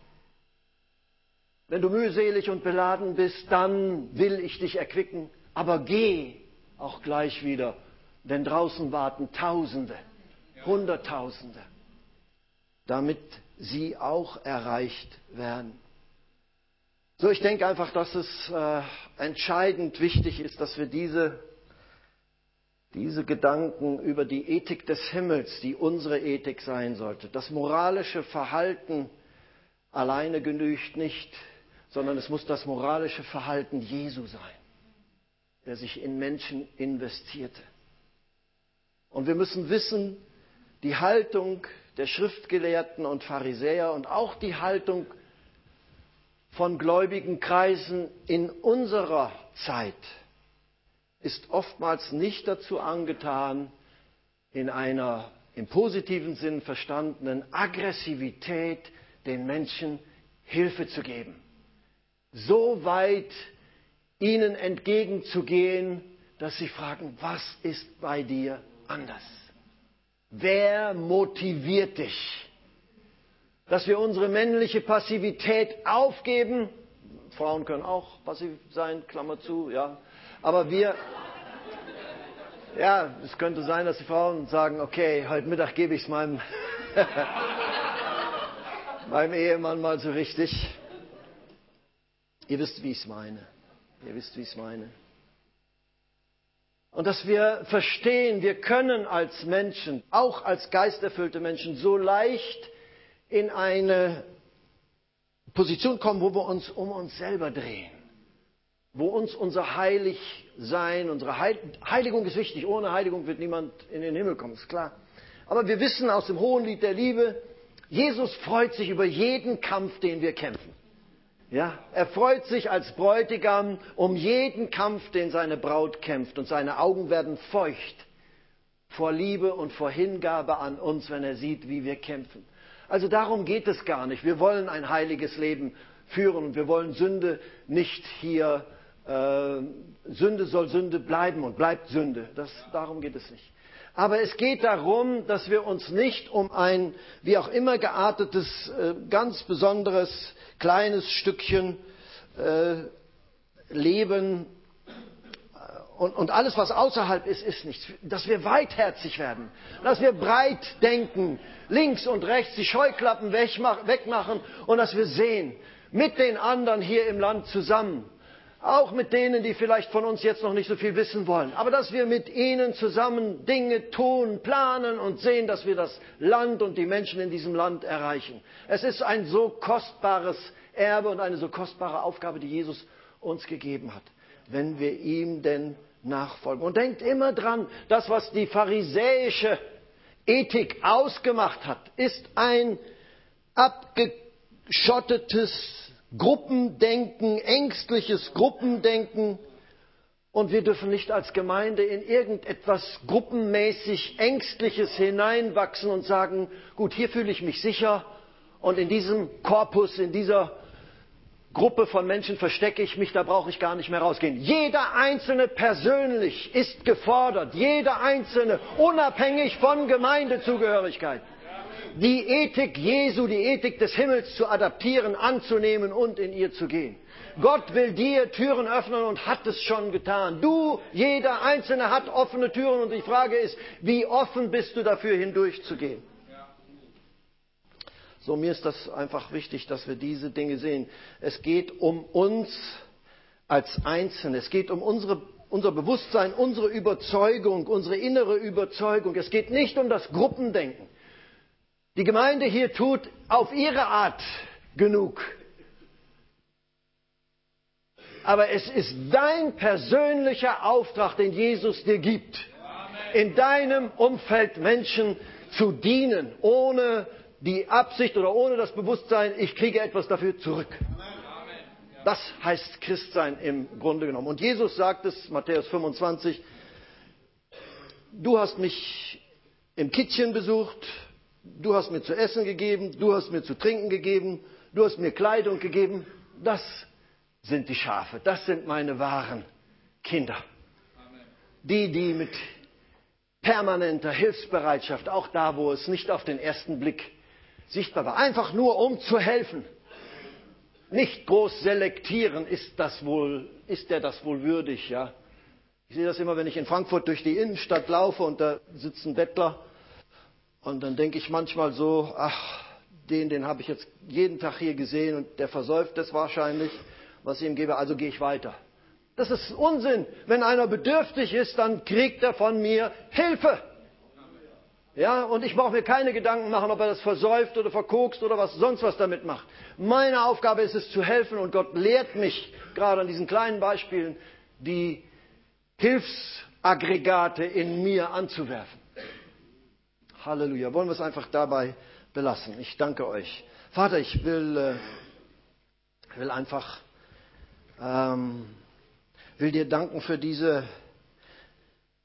wenn du mühselig und beladen bist, dann will ich dich erquicken, aber geh auch gleich wieder, denn draußen warten Tausende, Hunderttausende, damit sie auch erreicht werden. So, ich denke einfach, dass es äh, entscheidend wichtig ist, dass wir diese, diese Gedanken über die Ethik des Himmels, die unsere Ethik sein sollte, das moralische Verhalten alleine genügt nicht, sondern es muss das moralische Verhalten Jesu sein, der sich in Menschen investierte. Und wir müssen wissen, die Haltung der Schriftgelehrten und Pharisäer und auch die Haltung von gläubigen Kreisen in unserer Zeit ist oftmals nicht dazu angetan, in einer im positiven Sinn verstandenen Aggressivität den Menschen Hilfe zu geben. So weit ihnen entgegenzugehen, dass sie fragen, was ist bei dir anders? Wer motiviert dich? Dass wir unsere männliche Passivität aufgeben. Frauen können auch passiv sein, Klammer zu, ja. Aber wir, ja, es könnte sein, dass die Frauen sagen, okay, heute Mittag gebe ich es meinem, meinem Ehemann mal so richtig. Ihr wisst, wie ich es meine. Ihr wisst, wie ich es meine. Und dass wir verstehen, wir können als Menschen, auch als geisterfüllte Menschen, so leicht in eine Position kommen, wo wir uns um uns selber drehen. Wo uns unser Heiligsein, unsere Heil- Heiligung ist wichtig. Ohne Heiligung wird niemand in den Himmel kommen, ist klar. Aber wir wissen aus dem Hohenlied der Liebe, Jesus freut sich über jeden Kampf, den wir kämpfen. Ja, er freut sich als Bräutigam um jeden Kampf, den seine Braut kämpft. Und seine Augen werden feucht vor Liebe und vor Hingabe an uns, wenn er sieht, wie wir kämpfen. Also darum geht es gar nicht. Wir wollen ein heiliges Leben führen und wir wollen Sünde nicht hier, äh, Sünde soll Sünde bleiben und bleibt Sünde. Das, darum geht es nicht. Aber es geht darum, dass wir uns nicht um ein, wie auch immer geartetes, äh, ganz besonderes, kleines Stückchen äh, Leben äh, und, und alles, was außerhalb ist, ist nichts. Dass wir weitherzig werden, dass wir breit denken, links und rechts die Scheuklappen wegmachen und dass wir sehen, mit den anderen hier im Land zusammen, auch mit denen, die vielleicht von uns jetzt noch nicht so viel wissen wollen, aber dass wir mit ihnen zusammen Dinge tun, planen und sehen, dass wir das Land und die Menschen in diesem Land erreichen. Es ist ein so kostbares Erbe und eine so kostbare Aufgabe, die Jesus uns gegeben hat, wenn wir ihm denn nachfolgen. Und denkt immer dran, das, was die pharisäische Ethik ausgemacht hat, ist ein abgeschottetes Gruppendenken, ängstliches Gruppendenken. Und wir dürfen nicht als Gemeinde in irgendetwas gruppenmäßig Ängstliches hineinwachsen und sagen, gut, hier fühle ich mich sicher und in diesem Korpus, in dieser Gruppe von Menschen verstecke ich mich, da brauche ich gar nicht mehr rausgehen. Jeder Einzelne persönlich ist gefordert, jeder Einzelne, unabhängig von Gemeindezugehörigkeit, die Ethik Jesu, die Ethik des Himmels zu adaptieren, anzunehmen und in ihr zu gehen. Gott will dir Türen öffnen und hat es schon getan. Du, jeder Einzelne hat offene Türen und die Frage ist, wie offen bist du dafür hindurchzugehen? So, mir ist das einfach wichtig, dass wir diese Dinge sehen. Es geht um uns als Einzelne. Es geht um unsere, unser Bewusstsein, unsere Überzeugung, unsere innere Überzeugung. Es geht nicht um das Gruppendenken. Die Gemeinde hier tut auf ihre Art genug. Aber es ist dein persönlicher Auftrag, den Jesus dir gibt, in deinem Umfeld Menschen zu dienen, ohne die Absicht oder ohne das Bewusstsein, ich kriege etwas dafür zurück. Das heißt Christsein im Grunde genommen. Und Jesus sagt es, Matthäus fünfundzwanzig, du hast mich im Kittchen besucht, du hast mir zu essen gegeben, du hast mir zu trinken gegeben, du hast mir Kleidung gegeben. Das sind die Schafe, das sind meine wahren Kinder. Die, die mit permanenter Hilfsbereitschaft, auch da, wo es nicht auf den ersten Blick sichtbar war, einfach nur um zu helfen. Nicht groß selektieren, ist das wohl, ist der das wohl würdig, ja? Ich sehe das immer, wenn ich in Frankfurt durch die Innenstadt laufe und da sitzen Bettler und dann denke ich manchmal so, ach, den, den habe ich jetzt jeden Tag hier gesehen und der versäuft es wahrscheinlich, was ich ihm gebe, also gehe ich weiter. Das ist Unsinn. Wenn einer bedürftig ist, dann kriegt er von mir Hilfe. Ja, und ich brauche mir keine Gedanken machen, ob er das versäuft oder verkokst oder was sonst was damit macht. Meine Aufgabe ist es zu helfen und Gott lehrt mich gerade an diesen kleinen Beispielen, die Hilfsaggregate in mir anzuwerfen. Halleluja. Wollen wir es einfach dabei belassen. Ich danke euch. Vater, ich will, äh, will einfach, ähm, will dir danken für diese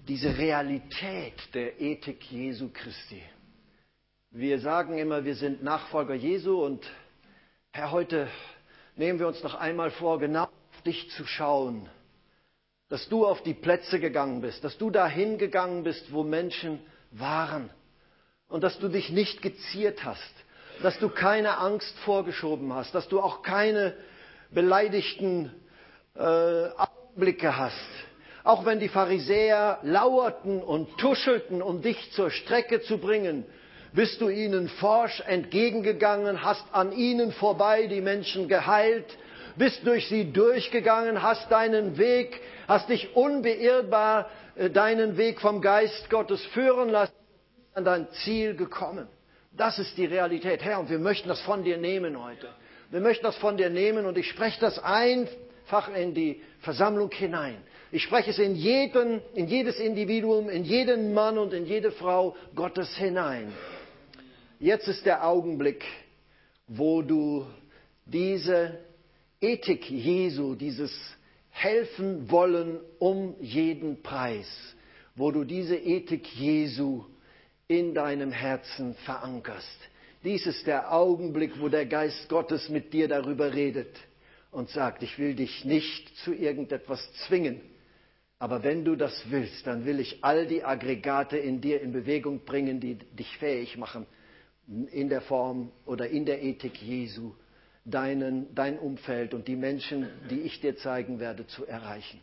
diese Realität der Ethik Jesu Christi. Wir sagen immer, wir sind Nachfolger Jesu und Herr, heute nehmen wir uns noch einmal vor, genau auf dich zu schauen, dass du auf die Plätze gegangen bist, dass du dahin gegangen bist, wo Menschen waren und dass du dich nicht geziert hast, dass du keine Angst vorgeschoben hast, dass du auch keine beleidigten äh, Augenblicke hast. Auch wenn die Pharisäer lauerten und tuschelten, um dich zur Strecke zu bringen, bist du ihnen forsch entgegengegangen, hast an ihnen vorbei die Menschen geheilt, bist durch sie durchgegangen, hast deinen Weg, hast dich unbeirrbar äh, deinen Weg vom Geist Gottes führen lassen, an dein Ziel gekommen. Das ist die Realität, Herr, und wir möchten das von dir nehmen heute. Wir möchten das von dir nehmen und ich spreche das einfach in die Versammlung hinein. Ich spreche es in jeden, in jedes Individuum, in jeden Mann und in jede Frau Gottes hinein. Jetzt ist der Augenblick, wo du diese Ethik Jesu, dieses Helfen wollen um jeden Preis, wo du diese Ethik Jesu in deinem Herzen verankerst. Dies ist der Augenblick, wo der Geist Gottes mit dir darüber redet und sagt, ich will dich nicht zu irgendetwas zwingen, aber wenn du das willst, dann will ich all die Aggregate in dir in Bewegung bringen, die dich fähig machen, in der Form oder in der Ethik Jesu, deinen, dein Umfeld und die Menschen, die ich dir zeigen werde, zu erreichen.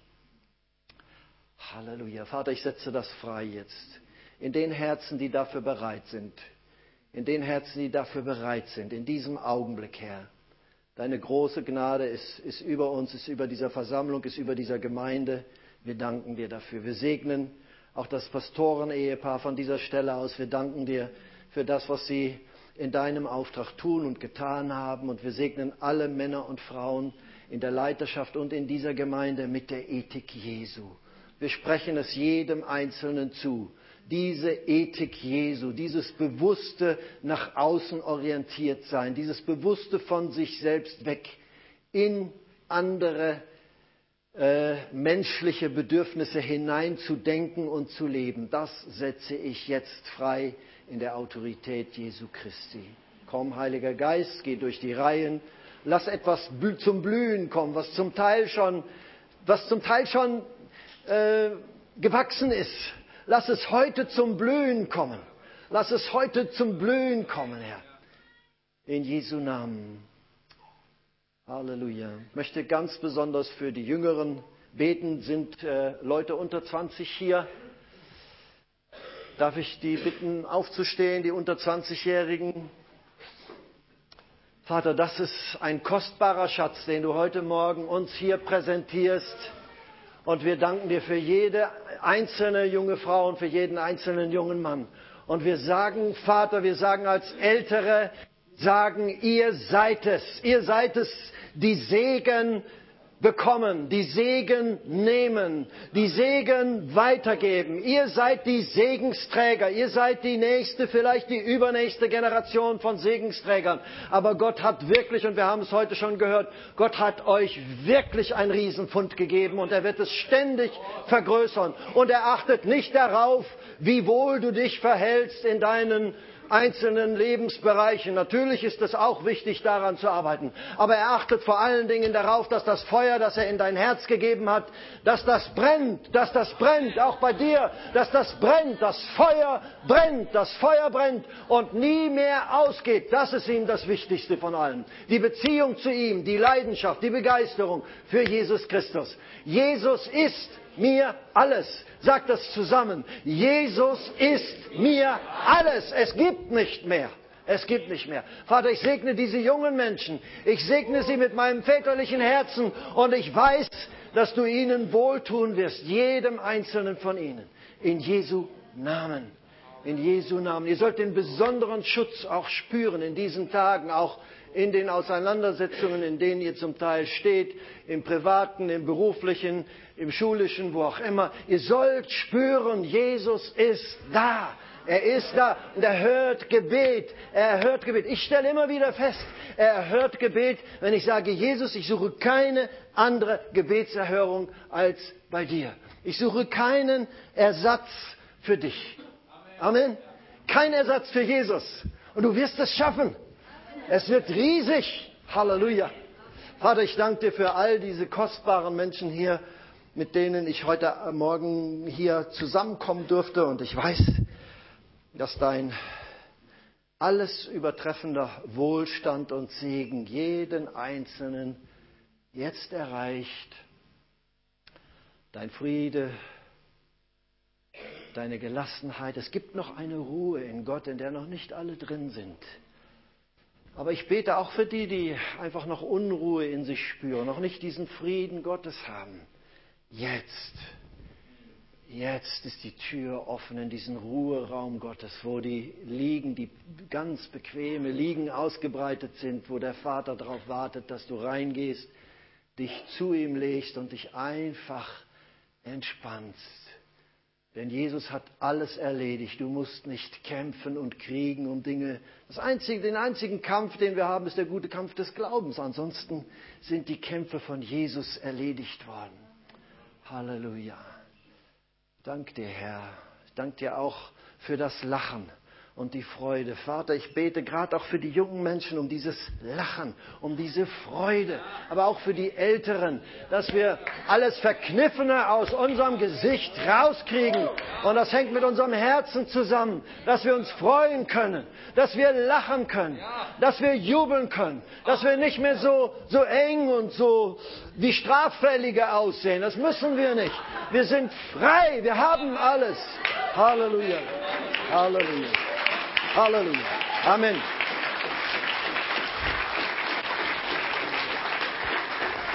Halleluja. Vater, ich setze das frei jetzt. In den Herzen, die dafür bereit sind. In den Herzen, die dafür bereit sind. In diesem Augenblick, Herr. Deine große Gnade ist, ist über uns, ist über dieser Versammlung, ist über dieser Gemeinde. Wir danken dir dafür. Wir segnen auch das Pastoren-Ehepaar von dieser Stelle aus. Wir danken dir für das, was sie in deinem Auftrag tun und getan haben. Und wir segnen alle Männer und Frauen in der Leiterschaft und in dieser Gemeinde mit der Ethik Jesu. Wir sprechen es jedem Einzelnen zu. Diese Ethik Jesu, dieses bewusste nach außen orientiert sein, dieses bewusste von sich selbst weg in andere äh, menschliche Bedürfnisse hineinzudenken und zu leben, das setze ich jetzt frei in der Autorität Jesu Christi. Komm, Heiliger Geist, geh durch die Reihen, lass etwas zum Blühen kommen, was zum Teil schon, was zum Teil schon äh, gewachsen ist. Lass es heute zum Blühen kommen. Lass es heute zum Blühen kommen, Herr. In Jesu Namen. Halleluja. Ich möchte ganz besonders für die Jüngeren beten. Sind äh, Leute unter zwanzig hier? Darf ich die bitten, aufzustehen, die unter zwanzigjährigen? Vater, das ist ein kostbarer Schatz, den du heute Morgen uns hier präsentierst. Und wir danken dir für jede einzelne junge Frau und für jeden einzelnen jungen Mann. Und wir sagen, Vater, wir sagen als Ältere, sagen, ihr seid es. Ihr seid es, die Segen bekommen, die Segen nehmen, die Segen weitergeben. Ihr seid die Segensträger. Ihr seid die nächste, vielleicht die übernächste Generation von Segensträgern. Aber Gott hat wirklich, und wir haben es heute schon gehört, Gott hat euch wirklich einen Riesenfund gegeben und er wird es ständig vergrößern. Und er achtet nicht darauf, wie wohl du dich verhältst in deinen einzelnen Lebensbereichen. Natürlich ist es auch wichtig, daran zu arbeiten. Aber er achtet vor allen Dingen darauf, dass das Feuer, das er in dein Herz gegeben hat, dass das brennt, dass das brennt, auch bei dir, dass das brennt, das Feuer brennt, das Feuer brennt und nie mehr ausgeht. Das ist ihm das Wichtigste von allem. Die Beziehung zu ihm, die Leidenschaft, die Begeisterung für Jesus Christus. Jesus ist mir alles. Sagt das zusammen. Jesus ist mir alles. Es gibt nicht mehr. Es gibt nicht mehr. Vater, ich segne diese jungen Menschen. Ich segne sie mit meinem väterlichen Herzen. Und ich weiß, dass du ihnen wohltun wirst. Jedem einzelnen von ihnen. In Jesu Namen. In Jesu Namen. Ihr sollt den besonderen Schutz auch spüren in diesen Tagen. Auch in den Auseinandersetzungen, in denen ihr zum Teil steht, im Privaten, im Beruflichen, im Schulischen, wo auch immer. Ihr sollt spüren, Jesus ist da. Er ist da und er hört Gebet. Er hört Gebet. Ich stelle immer wieder fest, er hört Gebet, wenn ich sage, Jesus, ich suche keine andere Gebetserhörung als bei dir. Ich suche keinen Ersatz für dich. Amen. Kein Ersatz für Jesus. Und du wirst es schaffen. Es wird riesig. Halleluja. Vater, ich danke dir für all diese kostbaren Menschen hier, mit denen ich heute Morgen hier zusammenkommen durfte. Und ich weiß, dass dein alles übertreffender Wohlstand und Segen jeden Einzelnen jetzt erreicht. Dein Friede, deine Gelassenheit. Es gibt noch eine Ruhe in Gott, in der noch nicht alle drin sind. Aber ich bete auch für die, die einfach noch Unruhe in sich spüren, noch nicht diesen Frieden Gottes haben. Jetzt, jetzt ist die Tür offen in diesen Ruheraum Gottes, wo die Liegen, die ganz bequeme Liegen ausgebreitet sind, wo der Vater darauf wartet, dass du reingehst, dich zu ihm legst und dich einfach entspannst. Denn Jesus hat alles erledigt. Du musst nicht kämpfen und kriegen um Dinge. Das einzige, den einzigen Kampf, den wir haben, ist der gute Kampf des Glaubens. Ansonsten sind die Kämpfe von Jesus erledigt worden. Halleluja. Dank dir, Herr. Ich danke dir auch für das Lachen und die Freude. Vater, ich bete gerade auch für die jungen Menschen um dieses Lachen, um diese Freude, aber auch für die Älteren, dass wir alles Verkniffene aus unserem Gesicht rauskriegen. Und das hängt mit unserem Herzen zusammen, dass wir uns freuen können, dass wir lachen können, dass wir jubeln können, dass wir nicht mehr so, so eng und so wie Straffällige aussehen. Das müssen wir nicht. Wir sind frei, wir haben alles. Halleluja. Halleluja. Halleluja. Amen.